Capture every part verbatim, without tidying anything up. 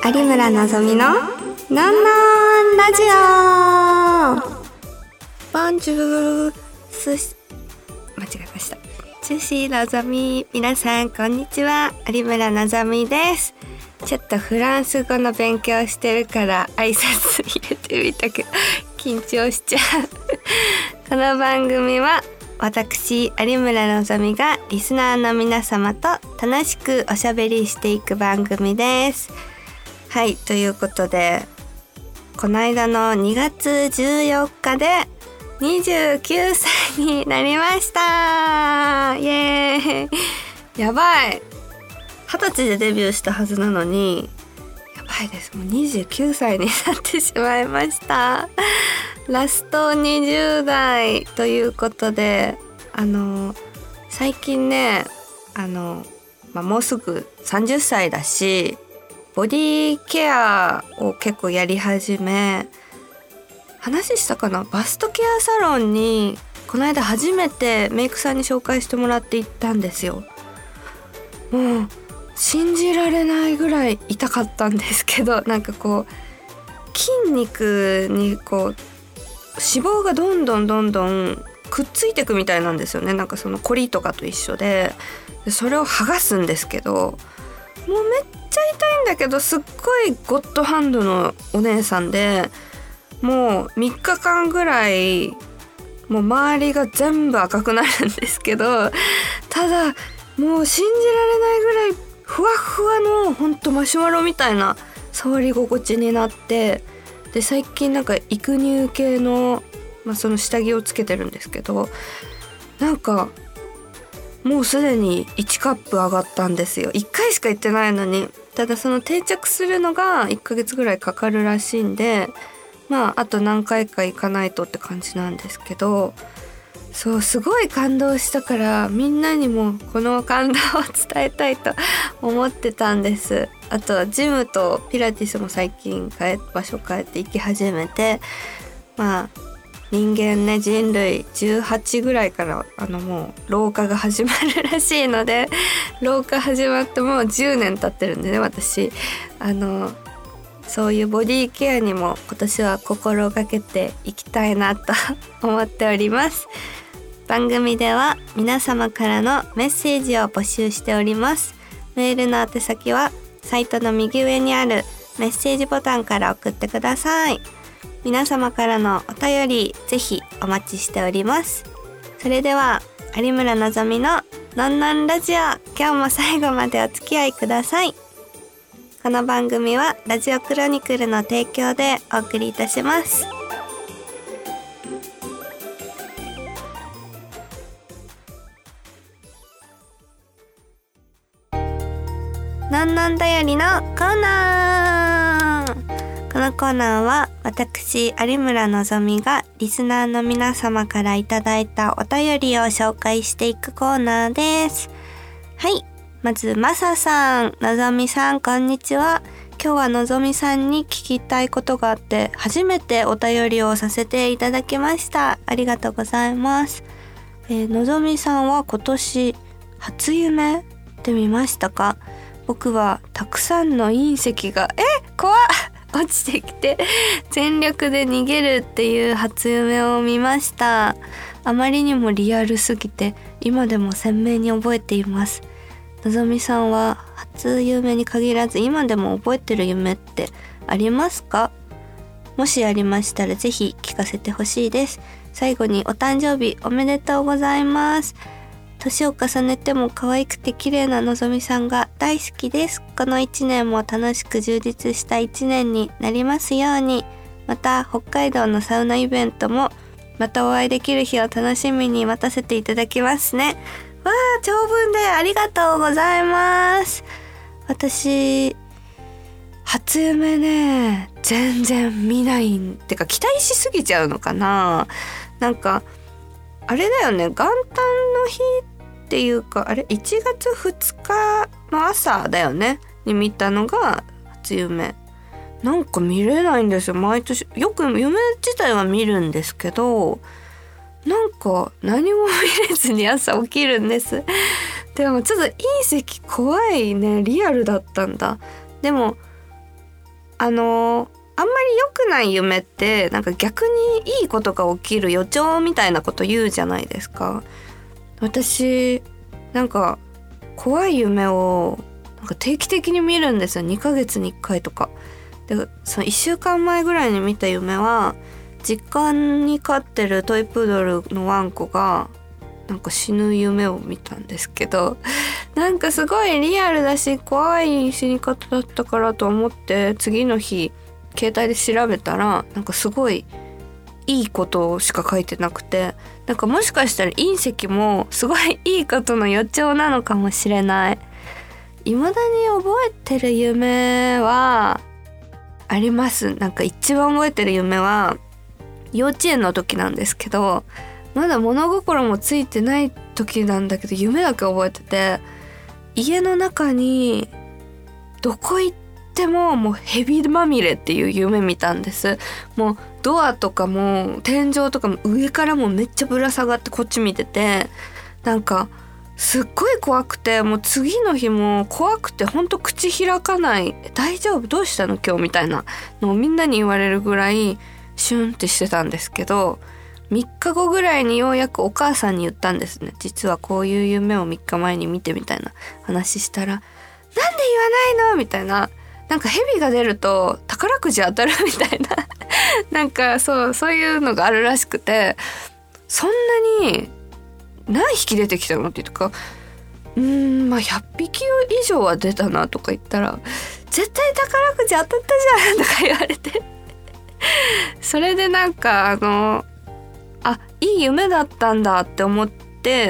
有村のぞみののんのんラジオ。ボンジュースシ間違えました寿司のぞみ、皆さんこんにちは、有村のぞみです。ちょっとフランス語の勉強してるから挨拶入れてみたけど緊張しちゃうこの番組は私有村のぞみがリスナーの皆様と楽しくおしゃべりしていく番組です。はい、ということでこの間のにがつじゅうよっかでにじゅうきゅうさいになりました。イエーイ。やばい、はたちでデビューしたはずなのにやばいです、もうにじゅうきゅうさいになってしまいました。ラストにじゅうだいということで、あの最近ね、あの、まあ、もうすぐさんじゅっさいだしボディケアを結構やり始め、話したかな、バストケアサロンにこの間初めてメイクさんに紹介してもらって行ったんですよ。もう信じられないぐらい痛かったんですけど、なんかこう筋肉にこう脂肪がどんどんどんどんくっついていくみたいなんですよね。なんかそのコリとかと一緒で、それを剥がすんですけど、もうめっちゃ痛いんだけど、すっごいゴッドハンドのお姉さんで、もうみっかかんぐらいもう周りが全部赤くなるんですけど、ただもう信じられないぐらいふわふわのほんとマシュマロみたいな触り心地になって、で最近なんか育乳系の、まあ、その下着をつけてるんですけど、なんかもうすでにいちカップ上がったんですよ。いっかいしか行ってないのに。ただその定着するのがいっかげつぐらいかかるらしいんで、まああと何回か行かないとって感じなんですけど、そうすごい感動したから、みんなにもこの感動を伝えたいと思ってたんです。あとジムとピラティスも最近変え場所変えて行き始めて、まあ人間ね、人類じゅうはちぐらいからあのもう老化が始まるらしいので、老化始まってもうじゅうねん経ってるんでね、私あのそういうボディケアにも今年は心がけていきたいなと思っております。番組では皆様からのメッセージを募集しております。メールの宛先はサイトの右上にあるメッセージボタンから送ってください。皆様からのお便りぜひお待ちしております。それでは有村のぞみののんのんラジオ、今日も最後までお付き合いください。この番組はラジオクロニクルの提供でお送りいたします。のんのんだよりのコーナー。このコーナーは私有村のぞみがリスナーの皆様からいただいたお便りを紹介していくコーナーです。はい、まずまささん、のぞみさんこんにちは。今日はのぞみさんに聞きたいことがあって初めてお便りをさせていただきました。ありがとうございます。えー、のぞみさんは今年初夢って見ましたか？僕はたくさんの隕石がえ怖っ落ちてきて全力で逃げるっていう初夢を見ました。あまりにもリアルすぎて今でも鮮明に覚えています。のぞみさんは初夢に限らず今でも覚えてる夢ってありますか？もしありましたらぜひ聞かせてほしいです。最後にお誕生日おめでとうございます。年を重ねても可愛くて綺麗なのぞみさんが大好きです。この一年も楽しく充実した一年になりますように。また北海道のサウナイベントもまたお会いできる日を楽しみに待たせていただきますね。わあ、長文でありがとうございます。私初夢ね全然見ないんてか期待しすぎちゃうのかな。なんかあれだよね、元旦の日っていうか、あれいちがつふつかの朝だよねに見たのが初夢。なんか見れないんですよ。毎年よく夢自体は見るんですけど、なんか何も見れずに朝起きるんです。でもちょっと隕石怖いね。リアルだったんだ。でもあのあんまり良くない夢ってなんか逆にいいことが起きる予兆みたいなこと言うじゃないですか。私なんか怖い夢をなんか定期的に見るんですよ。にかげつにいっかいとかで、そのいっしゅうかんまえぐらいに見た夢は実家に飼ってるトイプードルのワンコがなんか死ぬ夢を見たんですけど、なんかすごいリアルだし怖い死に方だったからと思って次の日携帯で調べたらなんかすごいいいことしか書いてなくて、なんかもしかしたら隕石もすごいいいことの予兆なのかもしれない。未だに覚えてる夢はあります。なんか一番覚えてる夢は幼稚園の時なんですけど、まだ物心もついてない時なんだけど夢だけ覚えてて、家の中にどこ行ってももうヘビまみれっていう夢見たんです。もうドアとかも天井とかも上からもめっちゃぶら下がってこっち見てて、なんかすっごい怖くて、もう次の日も怖くてほんと口開かない、大丈夫どうしたの今日みたいなのをみんなに言われるぐらいシュンってしてたんですけど、みっかごぐらいにようやくお母さんに言ったんですね。実はこういう夢をみっかまえに見てみたいな話したら、なんで言わないのみたいな、なんか蛇が出ると宝くじ当たるみたいななんかそうそういうのがあるらしくて、そんなに何匹出てきたのって言うか、うーんまあひゃっぴき以上は出たなとか言ったら、絶対宝くじ当たったじゃんとか言われてそれでなんかあのあいい夢だったんだって思って、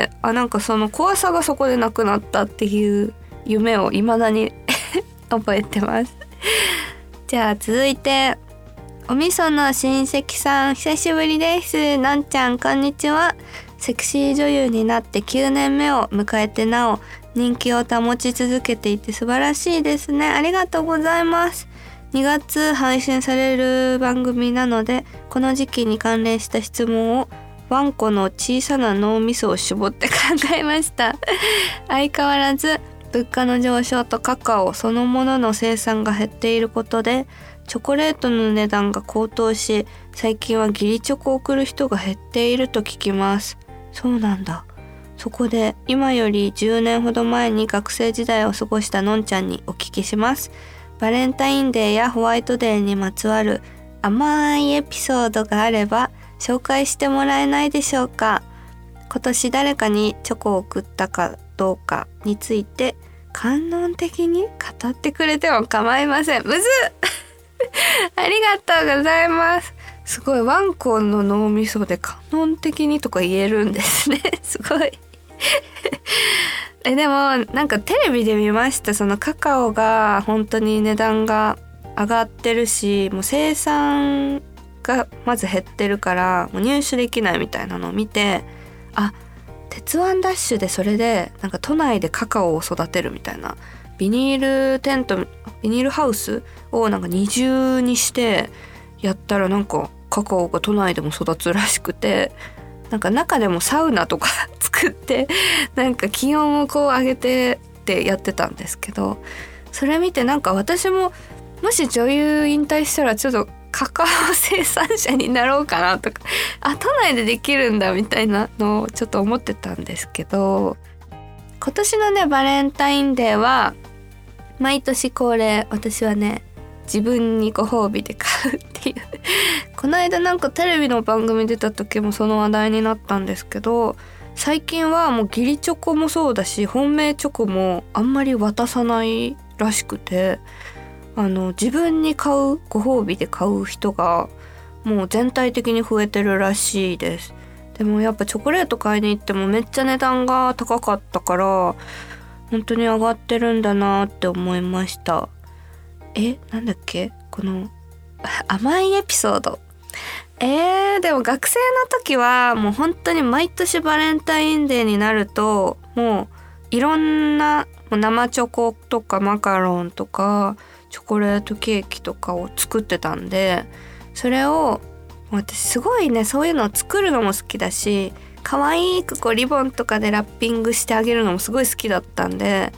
あなんかその怖さがそこでなくなったっていう夢を未だに覚えてますじゃあ続いておみその親戚さん、久しぶりです。なんちゃんこんにちは。セクシー女優になってきゅうねんめを迎えてなお人気を保ち続けていて素晴らしいですね。ありがとうございます。にがつ配信される番組なのでこの時期に関連した質問をワンコの小さな脳みそを絞って考えました相変わらず物価の上昇とカカオそのものの生産が減っていることでチョコレートの値段が高騰し、最近は義理チョコを送る人が減っていると聞きます。そうなんだ。そこで今よりじゅうねんほど前に学生時代を過ごしたのんちゃんにお聞きします。バレンタインデーやホワイトデーにまつわる甘いエピソードがあれば紹介してもらえないでしょうか。今年誰かにチョコを送ったかどうかについて観音的に語ってくれても構いません。むずっありがとうございます。すごいワンコの脳みそで観音的にとか言えるんですねすごいえでもなんかテレビで見ました。そのカカオが本当に値段が上がってるし、もう生産がまず減ってるからもう入手できないみたいなのを見て、あ鉄腕ダッシュでそれでなんか都内でカカオを育てるみたいな、ビニールテントビニールハウスをなんか二重にしてやったらなんかカカオが都内でも育つらしくて、なんか中でもサウナとか作ってなんか気温をこう上げてってやってたんですけど、それ見てなんか私ももし女優引退したらちょっとカカオ生産者になろうかなとか、あ都内でできるんだみたいなのをちょっと思ってたんですけど、今年のねバレンタインデーは毎年恒例私はね自分にご褒美で買うっていうこの間なんかテレビの番組出た時もその話題になったんですけど、最近はもう義理チョコもそうだし本命チョコもあんまり渡さないらしくて、あの自分に買うご褒美で買う人がもう全体的に増えてるらしいです。でもやっぱチョコレート買いに行ってもめっちゃ値段が高かったから本当に上がってるんだなって思いました。え、なんだっけこの甘いエピソード。えー、でも学生の時はもう本当に毎年バレンタインデーになるともういろんな生チョコとかマカロンとかチョコレートケーキとかを作ってたんで、それを私すごいねそういうのを作るのも好きだし可愛くこうリボンとかでラッピングしてあげるのもすごい好きだったんで、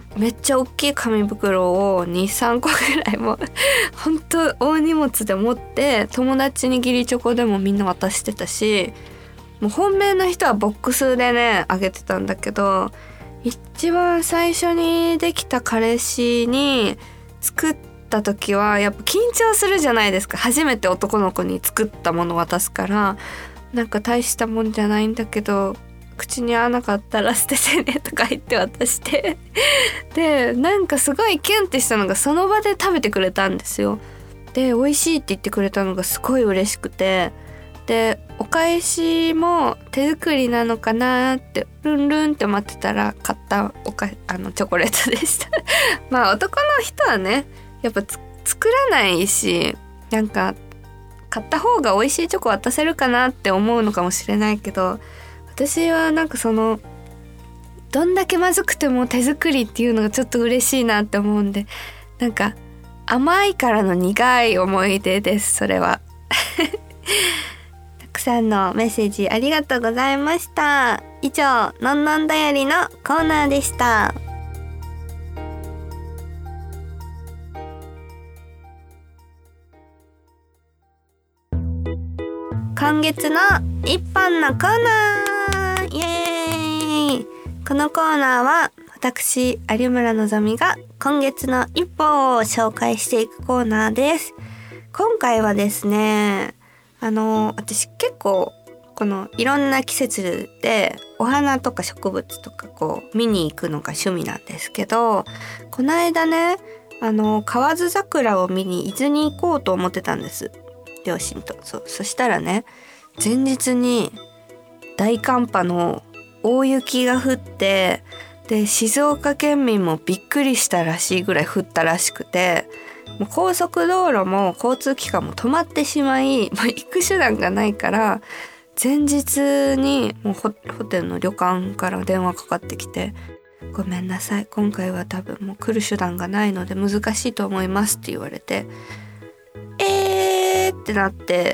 めっちゃ大きい紙袋を に,さん 個ぐらいも本当大荷物で持って友達に義理チョコでもみんな渡してたし、もう本命の人はボックスでねあげてたんだけど、一番最初にできた彼氏に作った時はやっぱ緊張するじゃないですか。初めて男の子に作ったもの渡すから、なんか大したもんじゃないんだけど口に合わなかったら捨ててねとか言って渡してでなんかすごいキュンってしたのがその場で食べてくれたんですよ。で美味しいって言ってくれたのがすごい嬉しくて、でお返しも手作りなのかなってルンルンって待ってたら買ったおかあのチョコレートでしたまあ男の人はねやっぱつ作らないし、なんか買った方が美味しいチョコ渡せるかなって思うのかもしれないけど、私はなんかそのどんだけまずくても手作りっていうのがちょっと嬉しいなって思うんで、なんか甘いからの苦い思い出です、それはたくさんのメッセージありがとうございました。以上のんのんだよりのコーナーでした。今月の一本のコーナー、イエーイ。このコーナーは私有村のぞみが今月の一本を紹介していくコーナーです。今回はですね、あの私結構このいろんな季節でお花とか植物とかこう見に行くのが趣味なんですけど、この間ねあの河津桜を見に伊豆に行こうと思ってたんです、両親と。そうそしたらね前日に大寒波の大雪が降って、で静岡県民もびっくりしたらしいぐらい降ったらしくて、もう高速道路も交通機関も止まってしまい、もう行く手段がないから前日にもう ホ, ホテルの旅館から電話かかってきて、ごめんなさい今回は多分もう来る手段がないので難しいと思いますって言われて、えーってなって、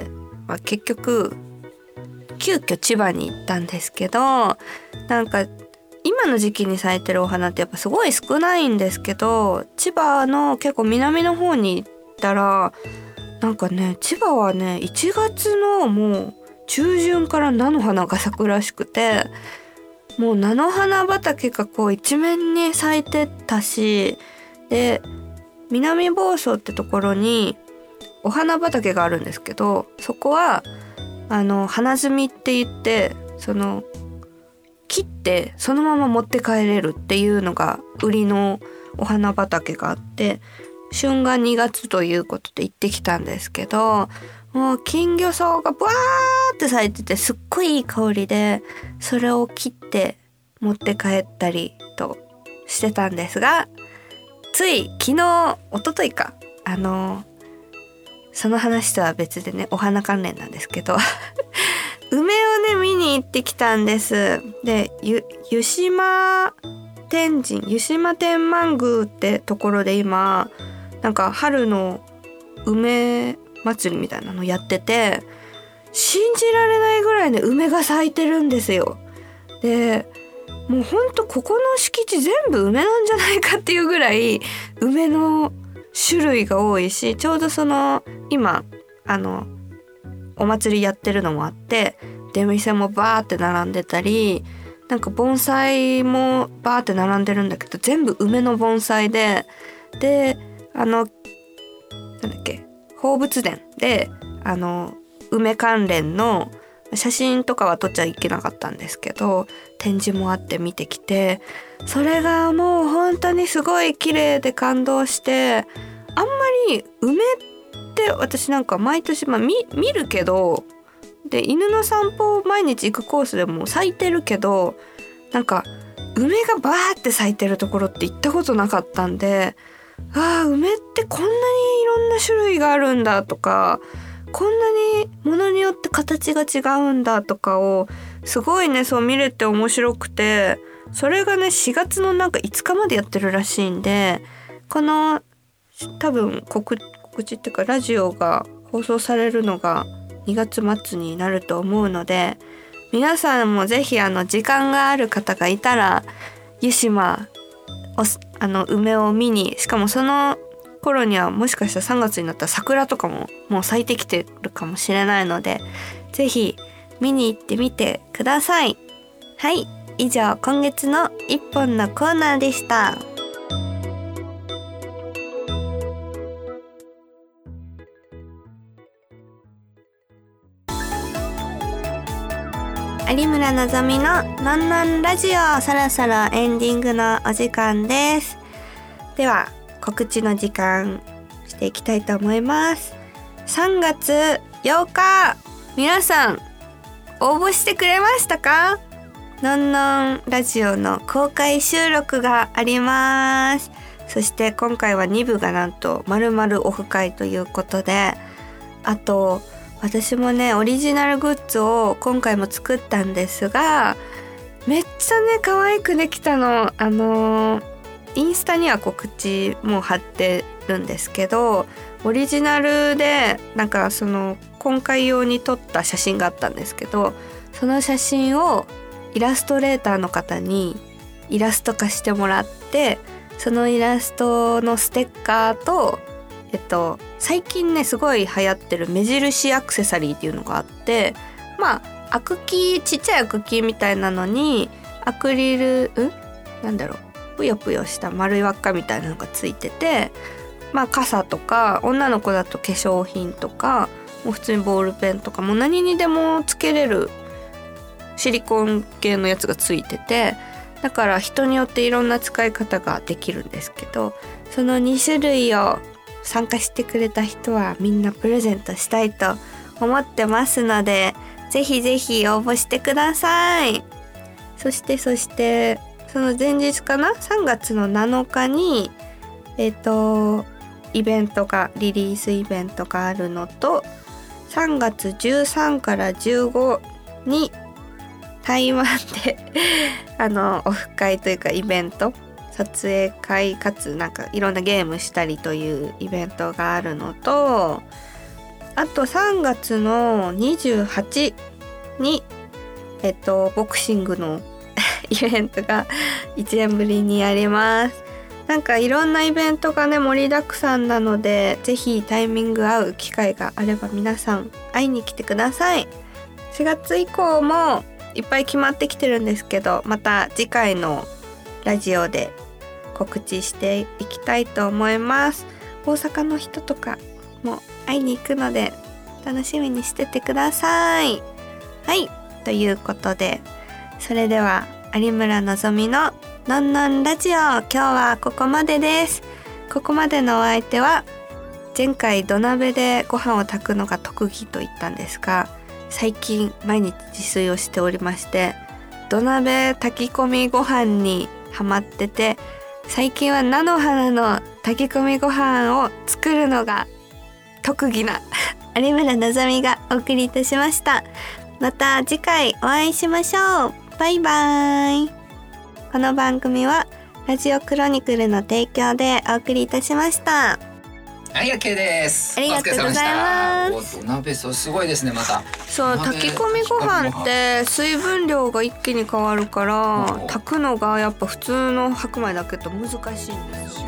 まあ、結局急遽千葉に行ったんですけど、なんか今の時期に咲いてるお花ってやっぱすごい少ないんですけど、千葉の結構南の方に行ったらなんかね千葉はねいちがつのもう中旬から菜の花が咲くらしくて、もう菜の花畑がこう一面に咲いてたし、で南房総ってところにお花畑があるんですけど、そこはあの花摘みって言ってその切ってそのまま持って帰れるっていうのが売りのお花畑があって、旬がにがつということで行ってきたんですけど、もう金魚草がブワーって咲いててすっごいいい香りで、それを切って持って帰ったりとしてたんですが、つい昨日一昨日かあのその話とは別でねお花関連なんですけど梅をね見に行ってきたんです。でゆ湯島天神湯島天満宮ってところで今なんか春の梅祭りみたいなのやってて、信じられないぐらいね梅が咲いてるんですよ。でもうほんとここの敷地全部梅なんじゃないかっていうぐらい梅の種類が多いし、ちょうどその今あのお祭りやってるのもあって出店もバーって並んでたり、なんか盆栽もバーって並んでるんだけど全部梅の盆栽で、であのなんだっけ放物殿であの梅関連の写真とかは撮っちゃいけなかったんですけど展示もあって見てきて、それがもう本当にすごい綺麗で感動して、あんまり梅って私なんか毎年、まあ、見, 見るけどで犬の散歩毎日行くコースでも咲いてるけど、なんか梅がバーって咲いてるところって行ったことなかったんで、あー梅ってこんなにいろんな種類があるんだとか、こんなに物によって形が違うんだとかをすごいねそう見れて面白くて、それがねしがつのなんかいつかまでやってるらしいんで、この多分告告知っていうかラジオが放送されるのがにがつ末になると思うので、皆さんもぜひあの時間がある方がいたら湯島おあの梅を見に、しかもその頃にはもしかしたらさんがつになったら桜とかももう咲いてきてるかもしれないので、ぜひ見に行ってみてください。はい、以上今月の一本のコーナーでした。有村のぞみののんのんラジオ、そろそろエンディングのお時間です。では告知の時間していきたいと思います。さんがつようか、皆さん応募してくれましたか？のんのんラジオの公開収録があります。そして今回はにぶがなんと丸々オフ会ということで、あと私もねオリジナルグッズを今回も作ったんですが、めっちゃね可愛くできたの。あのー、インスタには告知も貼ってるんですけど、オリジナルでなんかその今回用に撮った写真があったんですけど、その写真をイラストレーターの方にイラスト化してもらって、そのイラストのステッカーとえっと最近ねすごい流行ってる目印アクセサリーっていうのがあって、まあアクキー、ちっちゃいアクキーみたいなのにアクリルんなんだろうぷよぷよした丸い輪っかみたいなのがついてて、まあ傘とか女の子だと化粧品とかもう普通にボールペンとかもう何にでもつけれるシリコン系のやつがついてて、だから人によっていろんな使い方ができるんですけど、そのにしゅるいを参加してくれた人はみんなプレゼントしたいと思ってますので、ぜひぜひ応募してください。そしてそしてその前日かな、さんがつのなのかにえっとイベントがリリースイベントがあるのと、さんがつじゅうさんからじゅうごに台湾であのオフ会というかイベント、撮影会かつなんかいろんなゲームしたりというイベントがあるのと、あとさんがつのにじゅうはちにえっとボクシングのイベントがいちねんぶりにやります。なんかいろんなイベントがね盛りだくさんなので、ぜひタイミング合う機会があれば皆さん会いに来てください。しがつ以降もいっぱい決まってきてるんですけど、また次回のラジオで告知していきたいと思います。大阪の人とかも会いに行くので楽しみにしててください。はい、ということで、それでは有村のぞみののんのんラジオ、今日はここまでです。ここまでのお相手は、前回土鍋でご飯を炊くのが特技と言ったんですが、最近毎日自炊をしておりまして、土鍋炊き込みご飯にハマってて、最近は菜の花の炊き込みご飯を作るのが特技な有村のぞみがお送りいたしました。また次回お会いしましょう。バイバイ。この番組はラジオクロニクルの提供でお送りいたしました。 はい、OK です。 ありがとうございます。 お土鍋、そうすごいですね。またそう、炊き込みご飯って水分量が一気に変わるから、炊くのがやっぱ普通の白米だけと難しいんですよ。